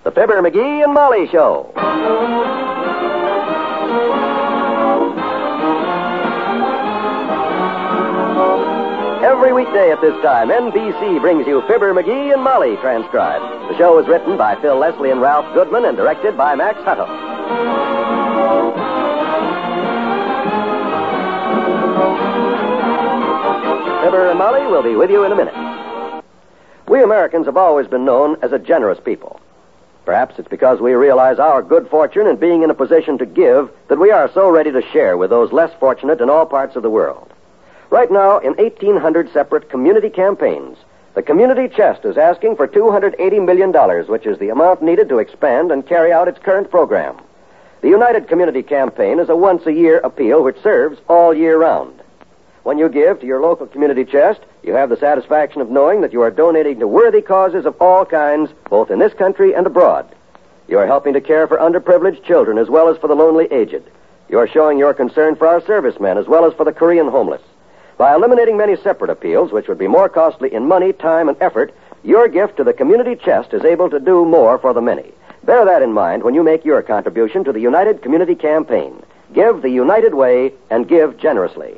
The Fibber, McGee, and Molly Show. Every weekday at this time, NBC brings you Fibber, McGee, and Molly transcribed. The show is written by Phil Leslie and Ralph Goodman and directed by Max Hutto. Fibber and Molly will be with you in a minute. We Americans have always been known as a generous people. Perhaps it's because we realize our good fortune in being in a position to give that we are so ready to share with those less fortunate in all parts of the world. Right now, in 1,800 separate community campaigns, the Community Chest is asking for $280 million, which is the amount needed to expand and carry out its current program. The United Community Campaign is a once-a-year appeal which serves all year round. When you give to your local community chest, you have the satisfaction of knowing that you are donating to worthy causes of all kinds, both in this country and abroad. You are helping to care for underprivileged children as well as for the lonely aged. You are showing your concern for our servicemen as well as for the Korean homeless. By eliminating many separate appeals, which would be more costly in money, time, and effort, your gift to the community chest is able to do more for the many. Bear that in mind when you make your contribution to the United Community Campaign. Give the United Way and give generously.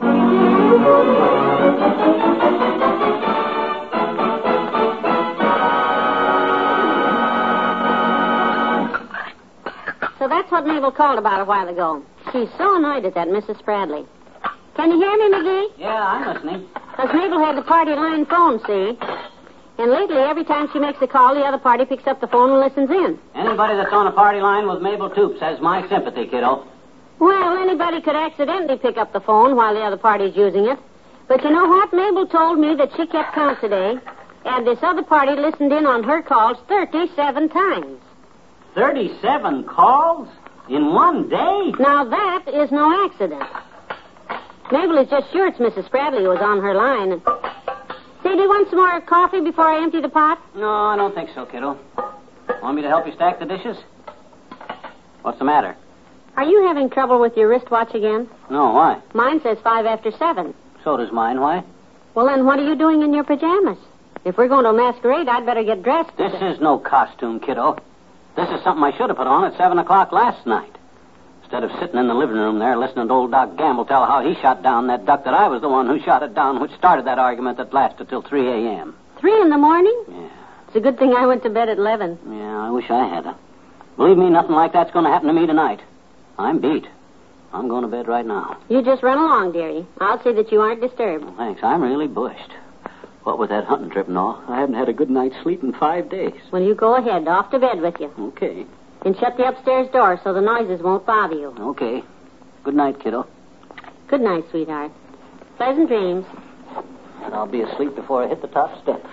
So that's what Mabel called about a while ago. She's so annoyed at that Mrs. Spradley. Can you hear me, McGee? Yeah, I'm listening. Because Mabel had the party line phone, see? And lately, every time she makes a call, the other party picks up the phone and listens in. Anybody that's on a party line with Mabel Toops has my sympathy, kiddo. Well, anybody could accidentally pick up the phone while the other party's using it. But you know what? Mabel told me that she kept count today, and this other party listened in on her calls 37 times. 37 calls? In one day? Now, that is no accident. Mabel is just sure it's Mrs. Spradley who was on her line. Say, do you want some more coffee before I empty the pot? No, I don't think so, kiddo. Want me to help you stack the dishes? What's the matter? Are you having trouble with your wristwatch again? No, why? Mine says 5 after 7. So does mine. Why? Well, then what are you doing in your pajamas? If we're going to a masquerade, I'd better get dressed. This is no costume, kiddo. This is something I should have put on at 7 o'clock last night. Instead of sitting in the living room there listening to old Doc Gamble tell how he shot down that duck that I was the one who shot it down, which started that argument that lasted till 3 a.m. 3 in the morning? Yeah. It's a good thing I went to bed at 11. Yeah, I wish I had. Believe me, nothing like that's going to happen to me tonight. I'm beat. I'm going to bed right now. You just run along, dearie. I'll see that you aren't disturbed. Well, thanks. I'm really bushed. What with that hunting trip and all, I haven't had a good night's sleep in 5 days. Well, you go ahead. Off to bed with you. Okay. And shut the upstairs door so the noises won't bother you. Okay. Good night, kiddo. Good night, sweetheart. Pleasant dreams. And I'll be asleep before I hit the top steps.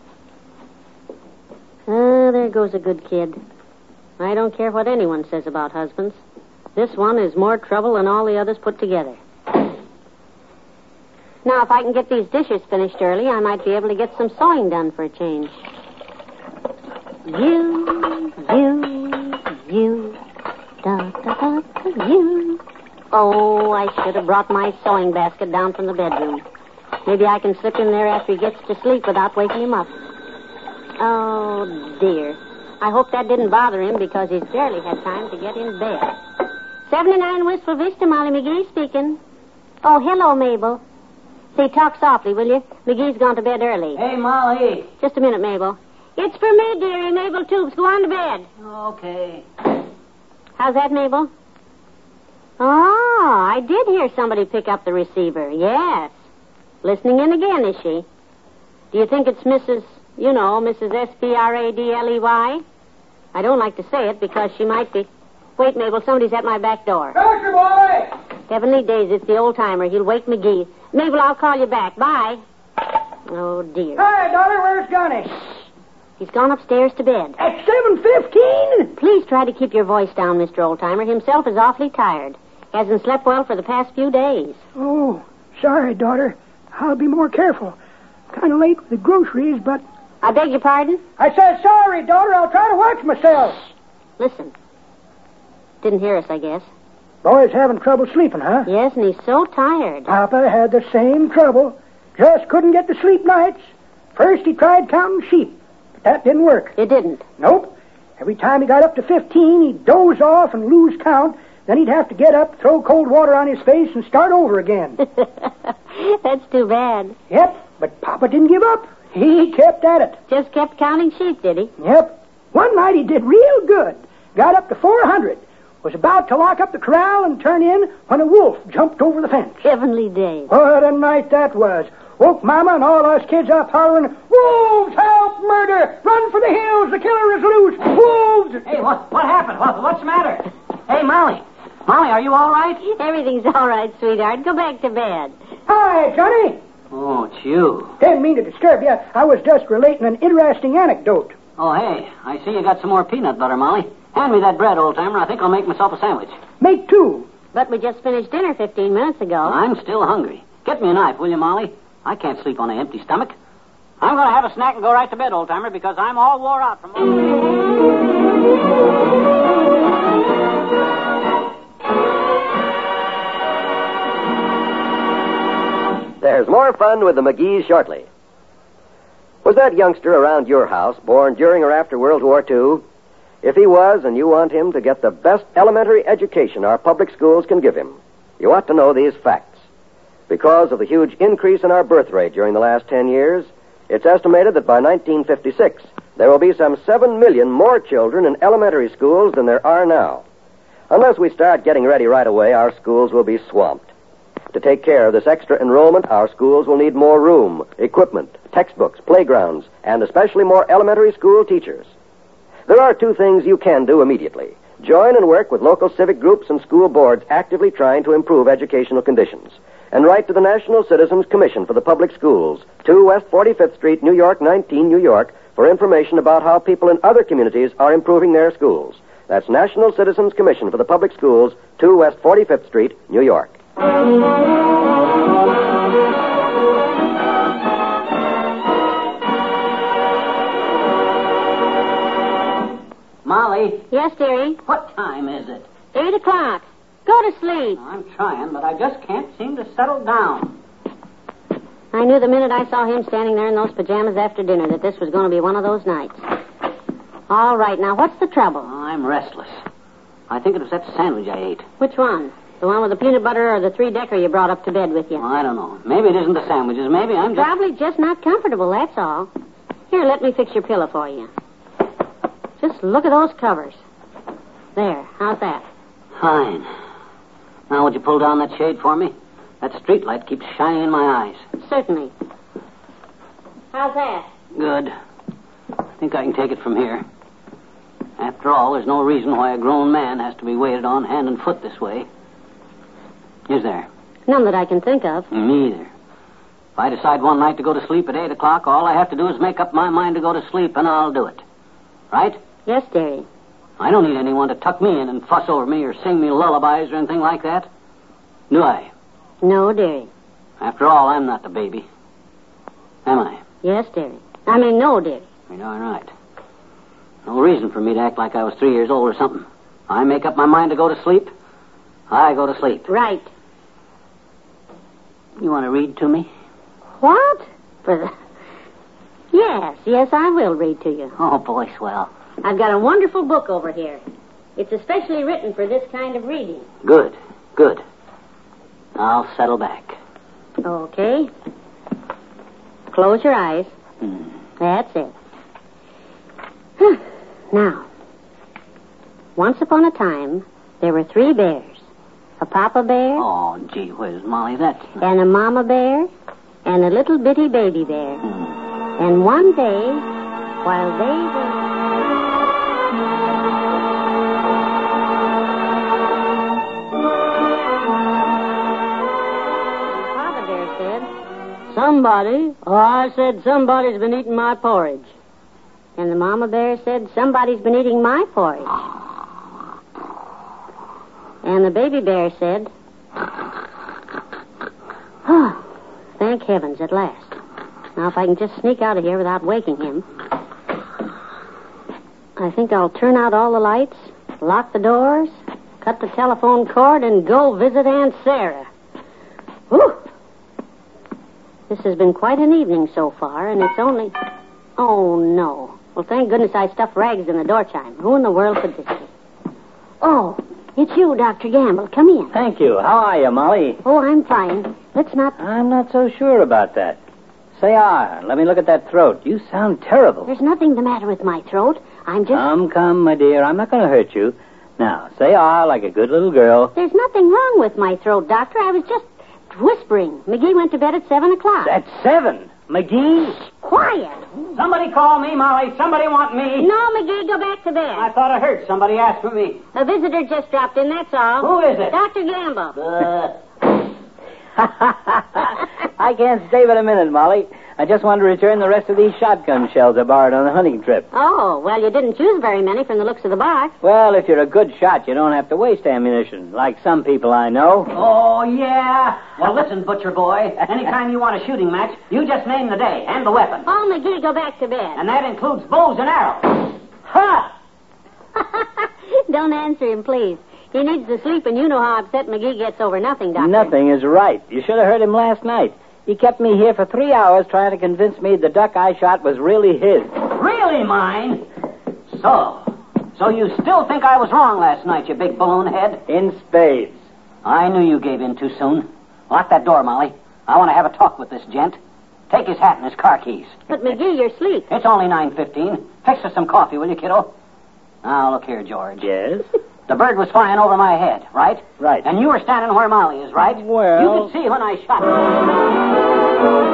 Ah, there goes a good kid. I don't care what anyone says about husbands. This one is more trouble than all the others put together. Now, if I can get these dishes finished early, I might be able to get some sewing done for a change. You, da, da, da, da, you. Oh, I should have brought my sewing basket down from the bedroom. Maybe I can slip in there after he gets to sleep without waking him up. Oh, dear. I hope that didn't bother him because he's barely had time to get in bed. 79 Wistful Vista, Molly McGee speaking. Oh, hello, Mabel. Say, talk softly, will you? McGee's gone to bed early. Hey, Molly. Just a minute, Mabel. It's for me, dearie, Mabel Toops. Go on to bed. Okay. How's that, Mabel? Oh, I did hear somebody pick up the receiver. Yes. Listening in again, is she? Do you think it's Mrs. Spradley? I don't like to say it because she might be... Wait, Mabel, somebody's at my back door. Doctor boy! Heavenly days, it's the old-timer. He'll wake McGee. Mabel, I'll call you back. Bye. Oh, dear. Hi, daughter, where's Gunny? He's gone upstairs to bed. At 7:15? Please try to keep your voice down, Mr. Oldtimer. Himself is awfully tired. Hasn't slept well for the past few days. Oh, sorry, daughter. I'll be more careful. Kind of late with the groceries, but... I beg your pardon? I said sorry, daughter. I'll try to watch myself. Listen. Didn't hear us, I guess. Boy's having trouble sleeping, huh? Yes, and he's so tired. Papa had the same trouble. Just couldn't get to sleep nights. First he tried counting sheep, but that didn't work. It didn't. Nope. Every time he got up to 15, he'd doze off and lose count. Then he'd have to get up, throw cold water on his face, and start over again. That's too bad. Yep, but Papa didn't give up. He kept at it. Just kept counting sheep, did he? Yep. One night he did real good. Got up to 400. Was about to lock up the corral and turn in when a wolf jumped over the fence. Heavenly day. What a night that was. Woke Mama and all us kids up hollering, "Wolves, help, murder! Run for the hills, the killer is loose! Wolves!" Hey, what happened? What's the matter? Hey, Molly. Molly, are you all right? Everything's all right, sweetheart. Go back to bed. Hi, Johnny. Oh, it's you. Didn't mean to disturb you. I was just relating an interesting anecdote. Oh, hey, I see you got some more peanut butter, Molly. Hand me that bread, old-timer. I think I'll make myself a sandwich. Make two. But we just finished dinner 15 minutes ago. I'm still hungry. Get me a knife, will you, Molly? I can't sleep on an empty stomach. I'm going to have a snack and go right to bed, old-timer, because I'm all wore out from all There's more fun with the McGees shortly. Was that youngster around your house born during or after World War II? If he was, and you want him to get the best elementary education our public schools can give him, you ought to know these facts. Because of the huge increase in our birth rate during the last 10 years, it's estimated that by 1956, there will be some 7 million more children in elementary schools than there are now. Unless we start getting ready right away, our schools will be swamped. To take care of this extra enrollment, our schools will need more room, equipment, textbooks, playgrounds, and especially more elementary school teachers. There are two things you can do immediately. Join and work with local civic groups and school boards actively trying to improve educational conditions. And write to the National Citizens Commission for the Public Schools, 2 West 45th Street, New York, 19, New York, for information about how people in other communities are improving their schools. That's National Citizens Commission for the Public Schools, 2 West 45th Street, New York. Molly. Yes, dearie? What time is it? 8 o'clock. Go to sleep. I'm trying, but I just can't seem to settle down. I knew the minute I saw him standing there in those pajamas after dinner that this was going to be one of those nights. All right, now, what's the trouble? I'm restless. I think it was that sandwich I ate. Which one? The one with the peanut butter or the 3-decker you brought up to bed with you? Well, I don't know. Maybe it isn't the sandwiches. Maybe I'm just... Probably just not comfortable, that's all. Here, let me fix your pillow for you. Just look at those covers. There, how's that? Fine. Now, would you pull down that shade for me? That street light keeps shining in my eyes. Certainly. How's that? Good. I think I can take it from here. After all, there's no reason why a grown man has to be waited on hand and foot this way. Is there? None that I can think of. Me either. If I decide one night to go to sleep at 8 o'clock, all I have to do is make up my mind to go to sleep, and I'll do it. Right? Yes, dearie. I don't need anyone to tuck me in and fuss over me or sing me lullabies or anything like that. Do I? No, dearie. After all, I'm not the baby. Am I? Yes, dearie. I mean, no, dearie. You're darn right. No reason for me to act like I was 3 years old or something. I make up my mind to go to sleep, I go to sleep. Right. You want to read to me? What? Yes, I will read to you. Oh, boy, swell. I've got a wonderful book over here. It's especially written for this kind of reading. Good. I'll settle back. Okay. Close your eyes. That's it. Now, once upon a time, there were 3 bears. A papa bear. Oh, gee whiz, Molly, that's... And a mama bear. And a little bitty baby bear. And one day, while they were... Papa bear said, "Somebody." Oh, I said, "Somebody's been eating my porridge." And the mama bear said, "Somebody's been eating my porridge." And the baby bear said, "Oh, thank heavens, at last. Now, if I can just sneak out of here without waking him. I think I'll turn out all the lights, lock the doors, cut the telephone cord, and go visit Aunt Sarah. Whew! This has been quite an evening so far, and it's only... Oh, no. Well, thank goodness I stuffed rags in the door chime. Who in the world could this be? Oh, it's you, Dr. Gamble. Come in. Thank you. How are you, Molly? Oh, I'm fine. Let's not... I'm not so sure about that. Say let me look at that throat. You sound terrible. There's nothing the matter with my throat. I'm just... Come, my dear. I'm not going to hurt you. Now, say like a good little girl. There's nothing wrong with my throat, Doctor. I was just whispering. McGee went to bed at 7 o'clock. At 7? McGee? Quiet. Somebody call me, Molly. Somebody want me. No, McGee, go back to bed. I thought I heard somebody ask for me. A visitor just dropped in, that's all. Who is it? Dr. Gamble. I can't stay but a minute, Molly. I just want to return the rest of these shotgun shells I borrowed on the hunting trip. Oh, well, you didn't choose very many from the looks of the box. Well, if you're a good shot, you don't have to waste ammunition, like some people I know. Oh, yeah. Well, listen, Butcher Boy. Anytime you want a shooting match, you just name the day and the weapon. Oh, McGee, go back to bed. And that includes bows and arrows. Ha! Don't answer him, please. He needs to sleep, and you know how upset McGee gets over nothing, Doctor. Nothing is right. You should have heard him last night. He kept me here for 3 hours trying to convince me the duck I shot was really his. Really mine? So you still think I was wrong last night, you big balloon head? In spades. I knew you gave in too soon. Lock that door, Molly. I want to have a talk with this gent. Take his hat and his car keys. But, McGee, you're asleep. It's only 9:15. Fix us some coffee, will you, kiddo? Now, look here, George. Yes? The bird was flying over my head, right? Right. And you were standing where Molly is, right? Well... You could see when I shot her.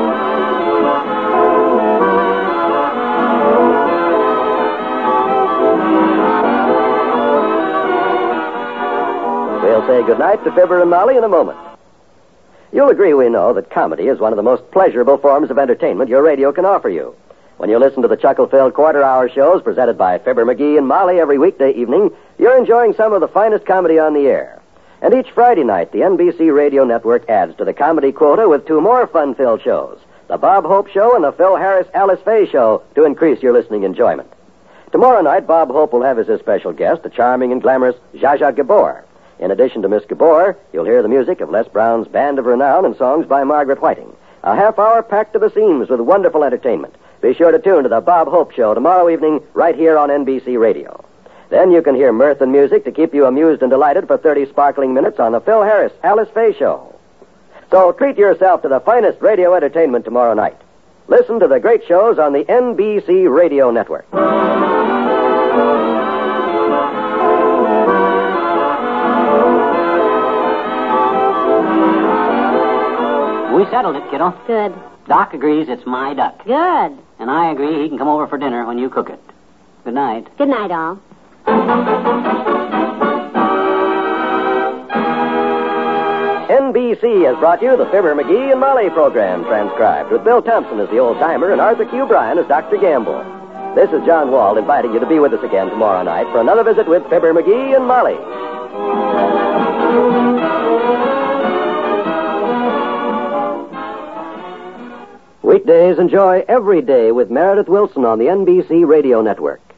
We'll say goodnight to Fibber and Molly in a moment. You'll agree we know that comedy is one of the most pleasurable forms of entertainment your radio can offer you. When you listen to the chuckle-filled quarter-hour shows presented by Fibber, McGee, and Molly every weekday evening, you're enjoying some of the finest comedy on the air. And each Friday night, the NBC Radio Network adds to the comedy quota with 2 more fun-filled shows, the Bob Hope Show and the Phil Harris-Alice Faye Show, to increase your listening enjoyment. Tomorrow night, Bob Hope will have as his special guest the charming and glamorous Zsa Zsa Gabor. In addition to Miss Gabor, you'll hear the music of Les Brown's Band of Renown and songs by Margaret Whiting. A half hour packed to the seams with wonderful entertainment. Be sure to tune to the Bob Hope Show tomorrow evening right here on NBC Radio. Then you can hear mirth and music to keep you amused and delighted for 30 sparkling minutes on the Phil Harris-Alice Faye Show. So treat yourself to the finest radio entertainment tomorrow night. Listen to the great shows on the NBC Radio Network. We settled it, kiddo. Good. Doc agrees it's my duck. Good. And I agree he can come over for dinner when you cook it. Good night. Good night, all. NBC has brought you the Fibber, McGee, and Molly program, transcribed with Bill Thompson as the old-timer and Arthur Q. Bryan as Dr. Gamble. This is John Wald inviting you to be with us again tomorrow night for another visit with Fibber, McGee, and Molly. Weekdays enjoy every day with Meredith Wilson on the NBC Radio Network.